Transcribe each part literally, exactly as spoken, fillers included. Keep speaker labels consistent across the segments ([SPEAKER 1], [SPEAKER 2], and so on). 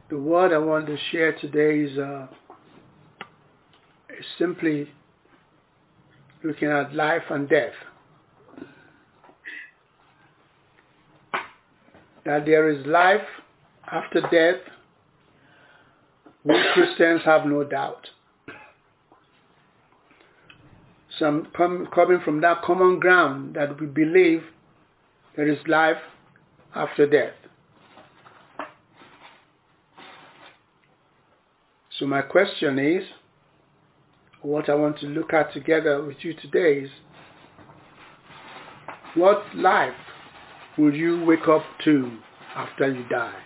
[SPEAKER 1] The word I want to share today is, uh, is simply looking at life and death. That there is life after death, we Christians have no doubt. Some com- coming from that common ground that we believe there is life after death. So my question is, what I want to look at together with you today is, what life will you wake up to after you die?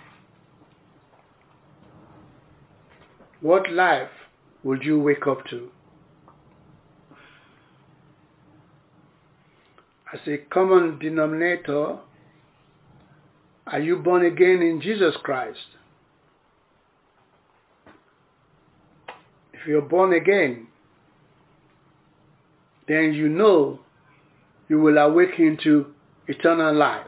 [SPEAKER 1] What life will you wake up to? As a common denominator, are you born again in Jesus Christ? If you're born again, then you know you will awaken to eternal life.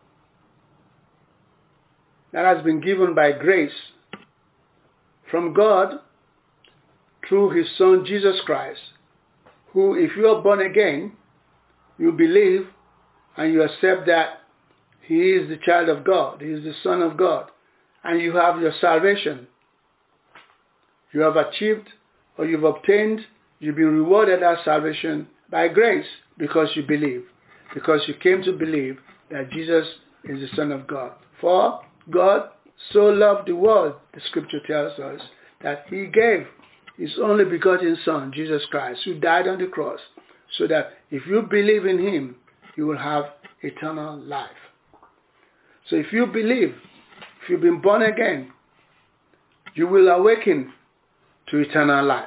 [SPEAKER 1] That has been given by grace from God through His Son Jesus Christ, who, if you are born again, you believe and you accept that He is the child of God, He is the Son of God, and you have your salvation. You have achieved or you've obtained, you've been rewarded as salvation by grace because you believe, because you came to believe that Jesus is the Son of God. For God so loved the world, the scripture tells us, that He gave His only begotten Son, Jesus Christ, who died on the cross, so that if you believe in Him, you will have eternal life. So if you believe, if you've been born again, you will awaken to eternal life.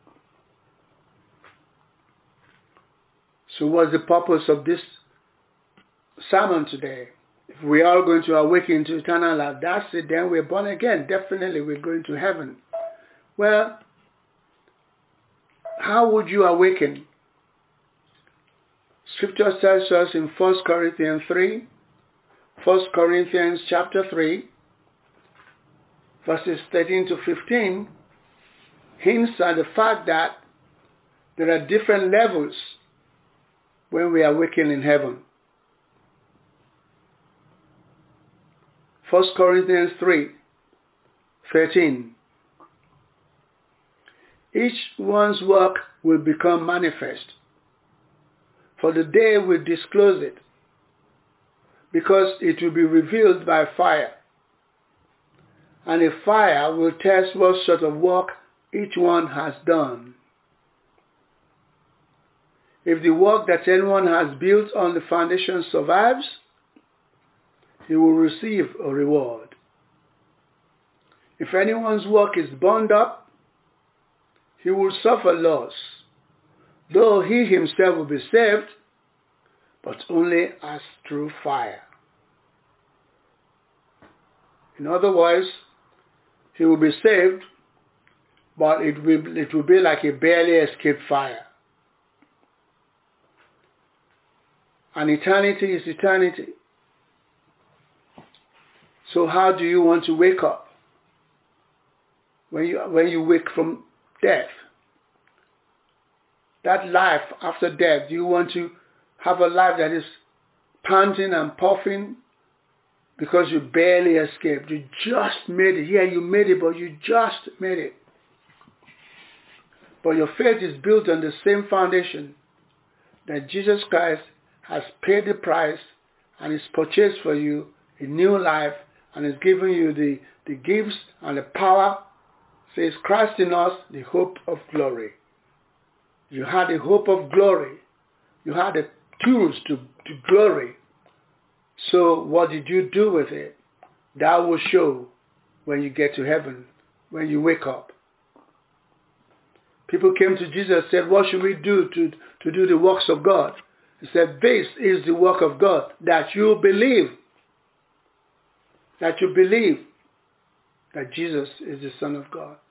[SPEAKER 1] So what's the purpose of this sermon today? If we are going to awaken to eternal life, that's it, then we're born again. Definitely we're going to heaven. Well, how would you awaken? Scripture tells us in First Corinthians three, First Corinthians chapter three, verses thirteen to fifteen, hints at the fact that there are different levels when we awaken in heaven. First Corinthians three, thirteen. Each one's work will become manifest, for the day will disclose it, because it will be revealed by fire. And a fire will test what sort of work each one has done. If the work that anyone has built on the foundation survives, he will receive a reward. If anyone's work is burned up, he will suffer loss, though he himself will be saved, but only as through fire. In other words, he will be saved, but it will, it will be like a barely escaped fire. And eternity is eternity. So how do you want to wake up? When you, when you wake from death, that life after death, do you want to have a life that is panting and puffing because you barely escaped? You just made it. Yeah, you made it, but you just made it. But your faith is built on the same foundation that Jesus Christ has paid the price and has purchased for you a new life and has given you the, the gifts and the power. Says Christ in us, the hope of glory. You had the hope of glory. You had the tools to, to glory. So what did you do with it? That will show when you get to heaven, when you wake up. People came to Jesus and said, what should we do to, to do the works of God? He said, this is the work of God, that you believe. That you believe that Jesus is the Son of God.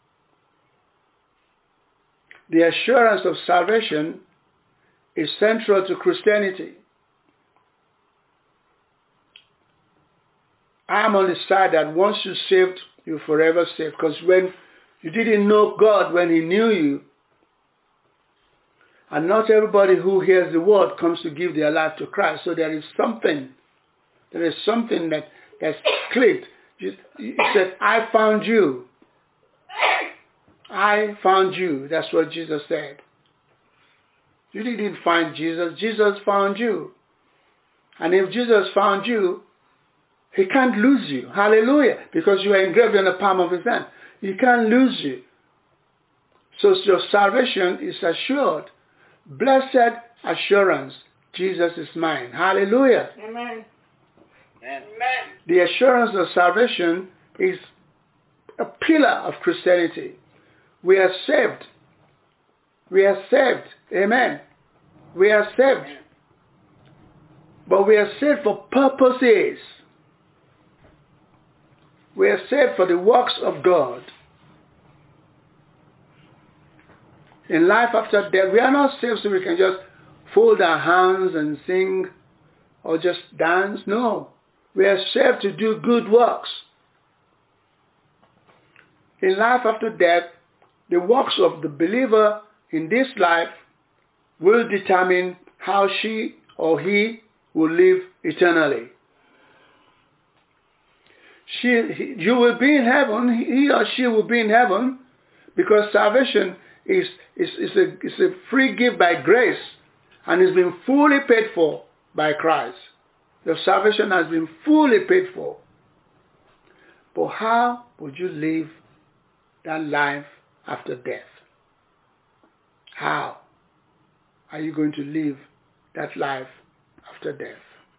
[SPEAKER 1] The assurance of salvation is central to Christianity. I am on the side that once you're saved you're forever saved. Because when you didn't know God, when he knew you, and not everybody who hears the word comes to give their life to Christ. So there is something, there is something that, that's clicked. He said, I found you. I found you. That's what Jesus said. You didn't find Jesus. Jesus found you. And if Jesus found you, he can't lose you. Hallelujah. Because you are engraved in the palm of his hand. He can't lose you. So your salvation is assured. Blessed assurance. Jesus is mine. Hallelujah.
[SPEAKER 2] Amen.
[SPEAKER 3] Amen.
[SPEAKER 1] The assurance of salvation is a pillar of Christianity. We are saved. We are saved. Amen. We are saved. But we are saved for purposes. We are saved for the works of God. In life after death, we are not saved so we can just fold our hands and sing or just dance. No. We are saved to do good works. In life after death, the works of the believer in this life will determine how she or he will live eternally. She, he, you will be in heaven, he or she will be in heaven, because salvation is, is, is, a, is a free gift by grace and has been fully paid for by Christ. Your salvation has been fully paid for. But how would you live that life after death? How are you going to live that life after death?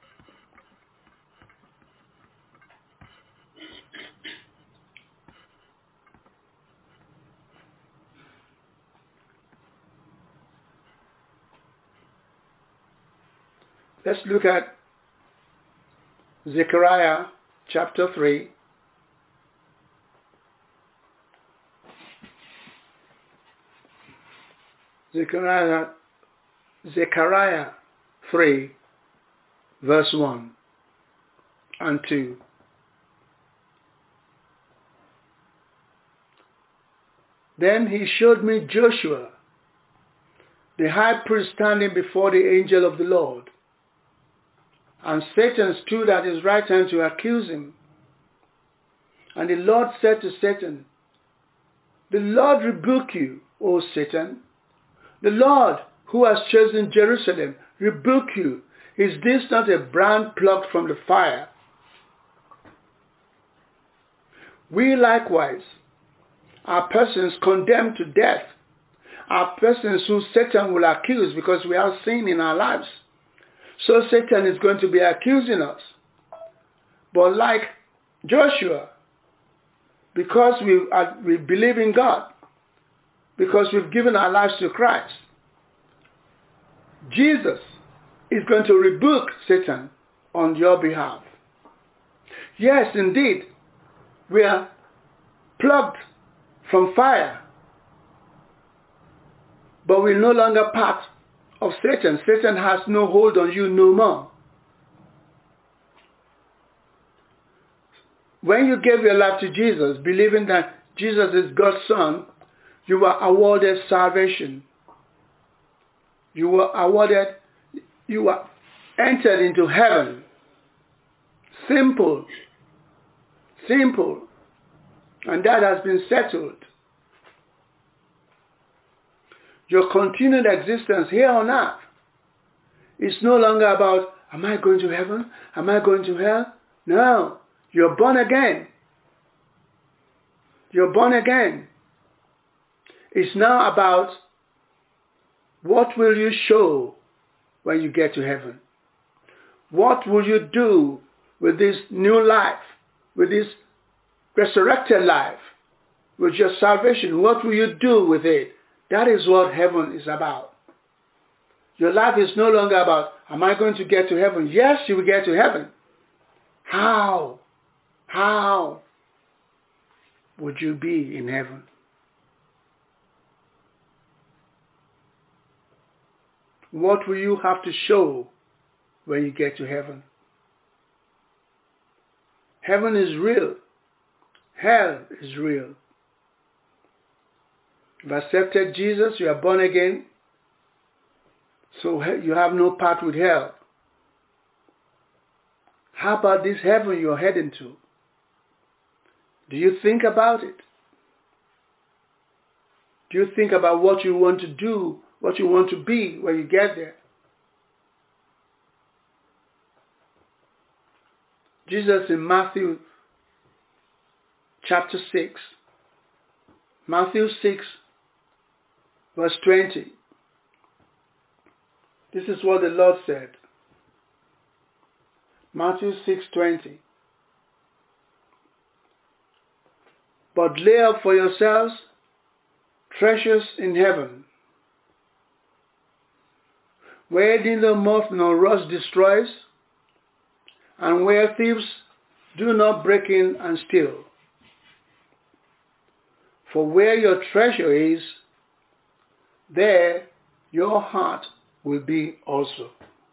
[SPEAKER 1] Let's look at Zechariah chapter three. Zechariah, Zechariah three, verse one and two. Then he showed me Joshua, the high priest, standing before the angel of the Lord. And Satan stood at his right hand to accuse him. And the Lord said to Satan, the Lord rebuke you, O Satan. The Lord, who has chosen Jerusalem, rebuke you. Is this not a brand plucked from the fire? We likewise are persons condemned to death, are persons whom Satan will accuse because we have sin in our lives. So Satan is going to be accusing us. But like Joshua, because we, are, we believe in God, because we've given our lives to Christ, Jesus is going to rebuke Satan on your behalf. Yes, indeed, we are plucked from fire, but we're no longer part of Satan. Satan has no hold on you no more. When you gave your life to Jesus, believing that Jesus is God's Son, you were awarded salvation. You were awarded, you were entered into heaven. Simple. Simple. And that has been settled. Your continued existence here on earth is no longer about, am I going to heaven? Am I going to hell? No. You're born again. You're born again. It's now about what will you show when you get to heaven? What will you do with this new life, with this resurrected life, with your salvation? What will you do with it? That is what heaven is about. Your life is no longer about, am I going to get to heaven? Yes, you will get to heaven. How? How would you be in heaven? What will you have to show when you get to heaven? Heaven is real. Hell is real. You've accepted Jesus, you are born again, so you have no part with hell. How about this heaven you're heading to? Do you think about it? Do you think about what you want to do, what you want to be when you get there? Jesus in Matthew chapter six, Matthew six, verse twenty. This is what the Lord said. Matthew six twenty. But lay up for yourselves treasures in heaven, where neither moth nor rust destroys, and where thieves do not break in and steal. For where your treasure is, there your heart will be also.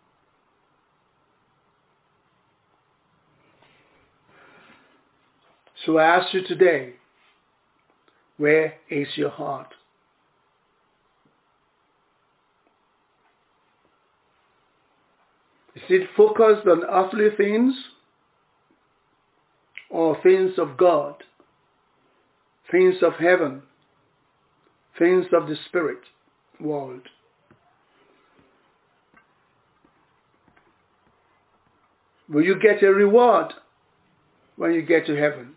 [SPEAKER 1] So I ask you today, where is your heart? Is it focused on earthly things or things of God, things of heaven, things of the spirit world? Will you get a reward when you get to heaven?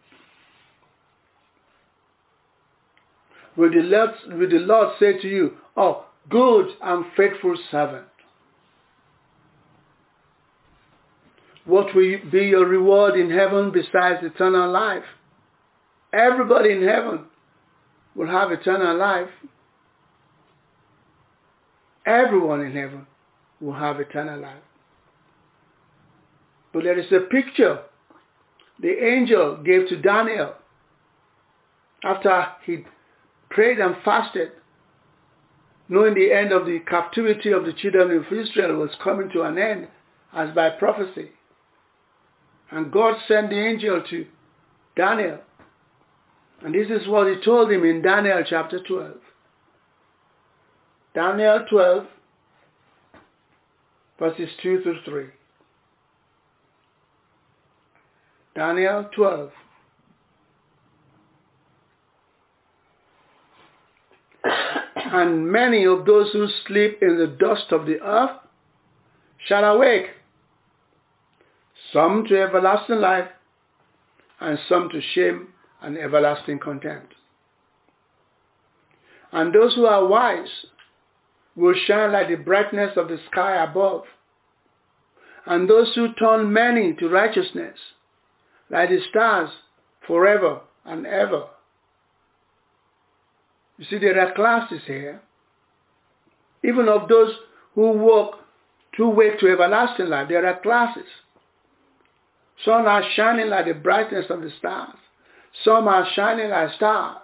[SPEAKER 1] Will the Lord, will the Lord say to you, oh, good and faithful servant? What will be your reward in heaven besides eternal life? Everybody in heaven will have eternal life. Everyone in heaven will have eternal life. But there is a picture the angel gave to Daniel after he prayed and fasted, knowing the end of the captivity of the children of Israel was coming to an end as by prophecy. And God sent the angel to Daniel. And this is what he told him in Daniel chapter twelve. Daniel twelve, verses two through three. Daniel twelve. And many of those who sleep in the dust of the earth shall awake, some to everlasting life, and some to shame and everlasting contempt. And those who are wise will shine like the brightness of the sky above, and those who turn many to righteousness like the stars forever and ever. You see, there are classes here, even of those who walk to wake to everlasting life. There are classes. Some are shining like the brightness of the stars. Some are shining like stars.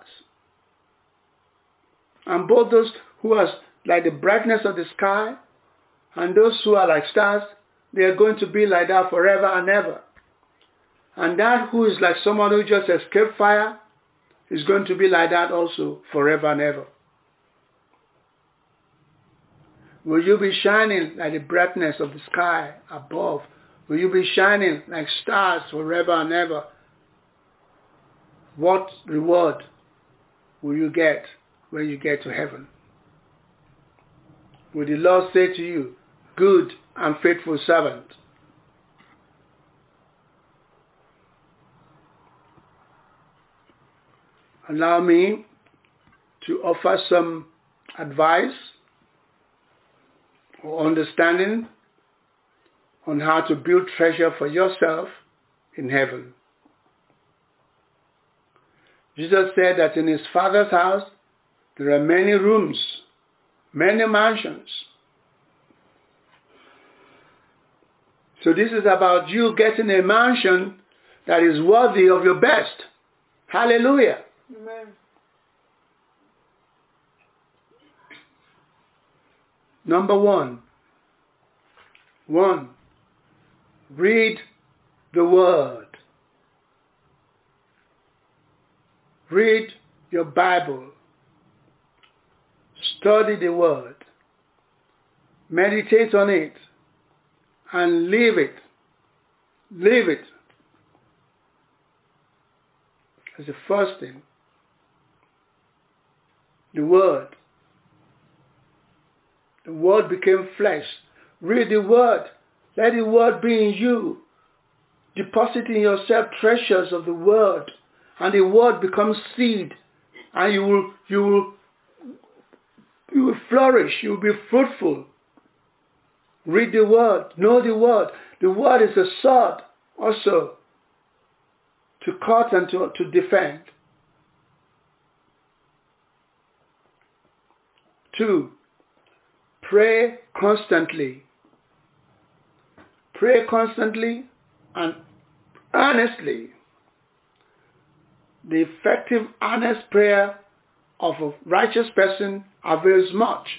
[SPEAKER 1] And both those who are like the brightness of the sky and those who are like stars, they are going to be like that forever and ever. And that who is like someone who just escaped fire is going to be like that also forever and ever. Will you be shining like the brightness of the sky above? Will you be shining like stars forever and ever? What reward will you get when you get to heaven? Will the Lord say to you, good and faithful servant? Allow me to offer some advice or understanding on how to build treasure for yourself in heaven. Jesus said that in his Father's house there are many rooms, many mansions. So this is about you getting a mansion that is worthy of your best. Hallelujah. Amen. Number one. One. Read the Word. Read your Bible. Study the Word. Meditate on it. And live it. Live it. That's the first thing. The Word. The Word became flesh. Read the Word. Let the Word be in you. Deposit in yourself treasures of the Word. And the Word becomes seed. And you will, you will, you will flourish. You will be fruitful. Read the Word. Know the Word. The Word is a sword also to cut and to, to defend. Two, pray constantly. Pray constantly and earnestly. The effective, earnest prayer of a righteous person avails much,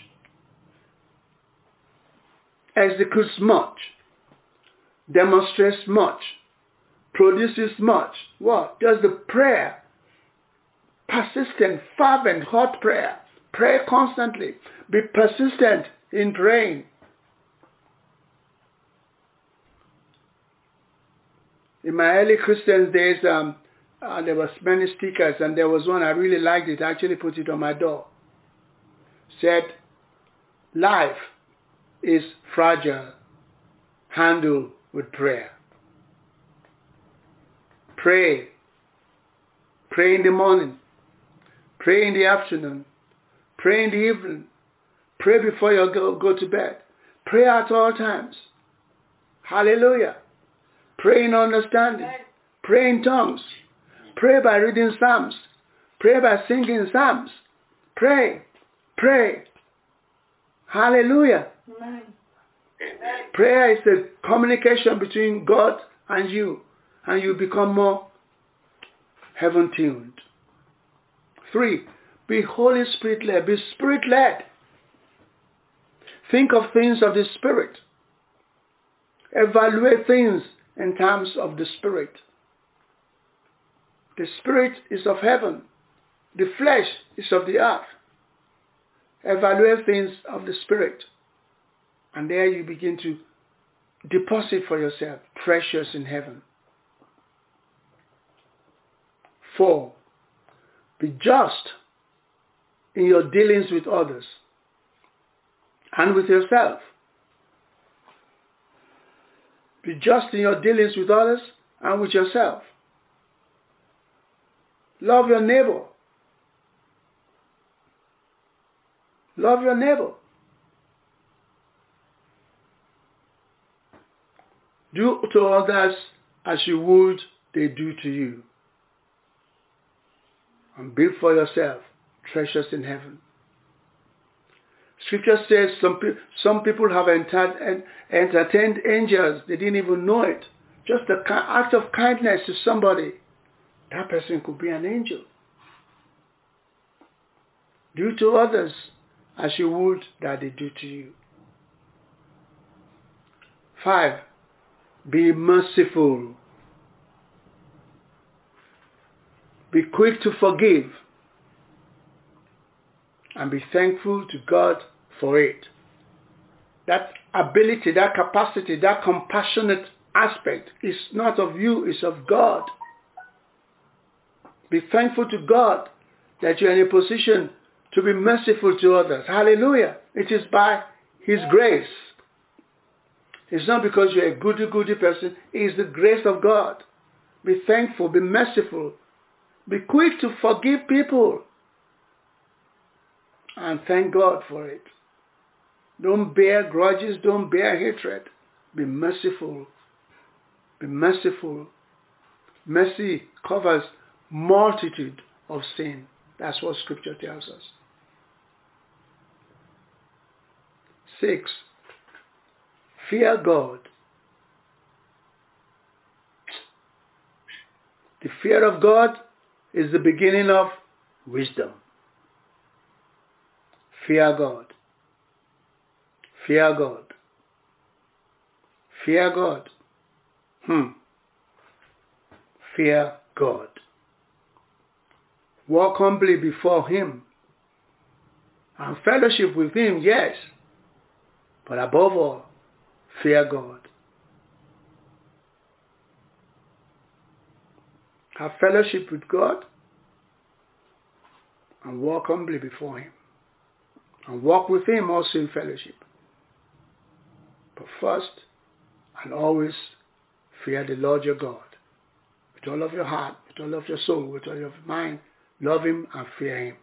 [SPEAKER 1] executes much, demonstrates much, produces much. What? Just the prayer. Persistent, fervent, hot prayer. Pray constantly. Be persistent in praying. In my early Christian days, um, uh, there was many stickers, and there was one I really liked it. I actually put it on my door. Said, life is fragile. Handle with prayer. Pray. Pray in the morning. Pray in the afternoon. Pray in the evening. Pray before you go, go to bed. Pray at all times. Hallelujah. Pray in understanding. Pray in tongues. Pray by reading psalms. Pray by singing psalms. Pray. Pray. Hallelujah. Amen. Prayer is a communication between God and you, and you become more heaven-tuned. Three, be Holy Spirit-led. Be Spirit-led. Think of things of the Spirit. Evaluate things in terms of the Spirit. The Spirit is of heaven. The flesh is of the earth. Evaluate things of the Spirit. And there you begin to deposit for yourself treasures in heaven. Four, be just in your dealings with others and with yourself. Be just in your dealings with others and with yourself. Love your neighbor. Love your neighbor. Do to others as you would they do to you. And build for yourself treasures in heaven. Scripture says some, pe- some people have enter- entertained angels. They didn't even know it. Just the act of kindness to somebody. That person could be an angel. Do to others as you would that they do to you. Five, be merciful. Be quick to forgive. And be thankful to God for it. That ability, that capacity, that compassionate aspect is not of you, it's of God. Be thankful to God that you're in a position to be merciful to others. Hallelujah. It is by His grace. It's not because you're a goody-goody person. It is the grace of God. Be thankful. Be merciful. Be quick to forgive people. And thank God for it. Don't bear grudges. Don't bear hatred. Be merciful. Be merciful. Mercy covers multitude of sin. That's what Scripture tells us. Six, fear God. The fear of God is the beginning of wisdom. Fear God. Fear God. Fear God. Hmm. Fear God. Walk humbly before him. And fellowship with him, yes. But above all, fear God. Have fellowship with God and walk humbly before him. And walk with him also in fellowship. But first and always fear the Lord your God. With all of your heart, with all of your soul, with all of your mind, love him and fear him.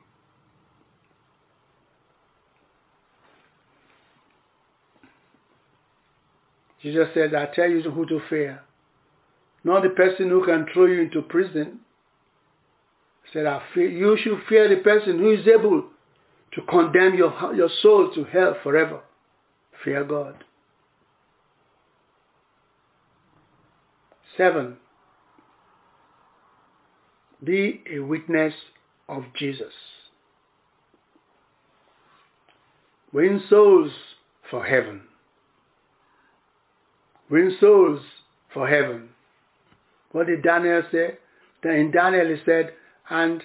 [SPEAKER 1] Jesus said, I tell you who to fear. Not the person who can throw you into prison. He said, I fear, you should fear the person who is able to condemn your, your soul to hell forever. Fear God. Seven. Be a witness of Jesus. Win souls for heaven. Win souls for heaven. What did Daniel say? In Daniel he said, and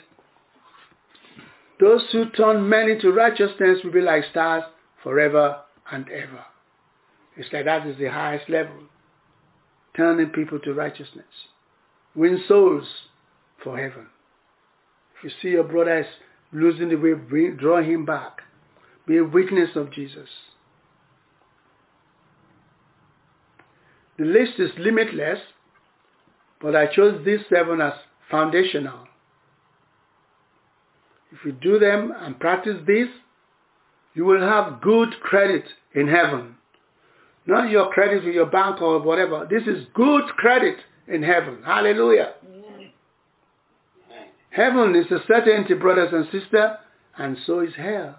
[SPEAKER 1] those who turn many to righteousness will be like stars forever and ever. He said that is the highest level. Turning people to righteousness. Win souls for heaven. If you see your brother is losing the way, bring, draw him back. Be a witness of Jesus. The list is limitless, but I chose these seven as foundational. If you do them and practice this, you will have good credit in heaven. Not your credit with your bank or whatever. This is good credit in heaven. Hallelujah. Amen. Heaven is a certainty, brothers and sisters, and so is hell.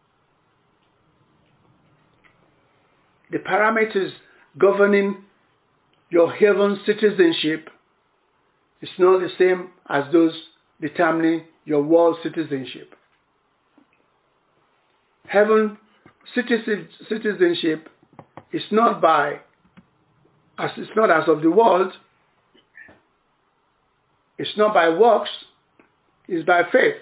[SPEAKER 1] The parameters governing your heaven citizenship is not the same as those determining your world citizenship. Heaven citizen, citizenship is not by, as it's not as of the world. It's not by works. It's by faith.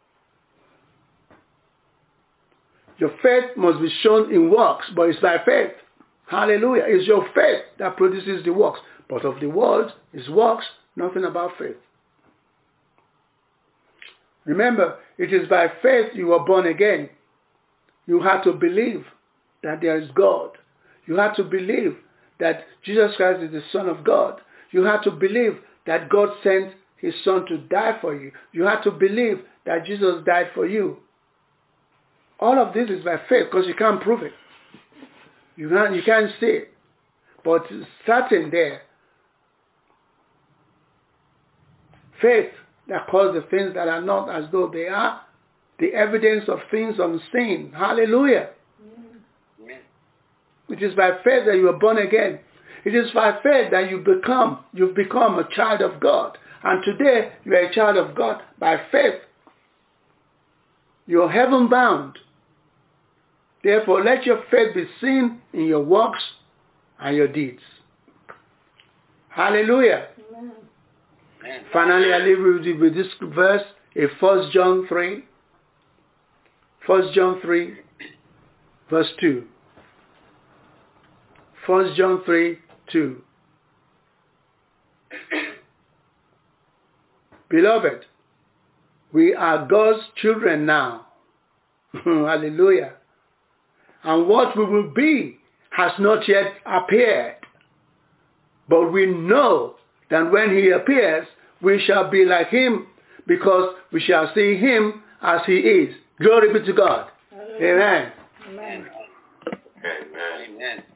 [SPEAKER 1] Your faith must be shown in works, but it's by faith. Hallelujah. It's your faith that produces the works. But of the world is works, nothing about faith. Remember, it is by faith you were born again. You have to believe that there is God. You have to believe that Jesus Christ is the Son of God. You have to believe that God sent his Son to die for you. You have to believe that Jesus died for you. All of this is by faith because you can't prove it. You can't, you can't see it. But it's certain there. Faith that calls the things that are not as though they are. The evidence of things unseen. Hallelujah. Amen. It is by faith that you are born again. It is by faith that you become, you've become a child of God. And today you are a child of God by faith. You are heaven bound. Therefore, let your faith be seen in your works and your deeds. Hallelujah. Amen. Finally, I leave you with this verse in First John three. First John three, verse two. First John three, two. Beloved, we are God's children now. Hallelujah. And what we will be has not yet appeared. But we know that when he appears, we shall be like him because we shall see him as he is. Glory be to God. Amen. Amen. Amen. Amen.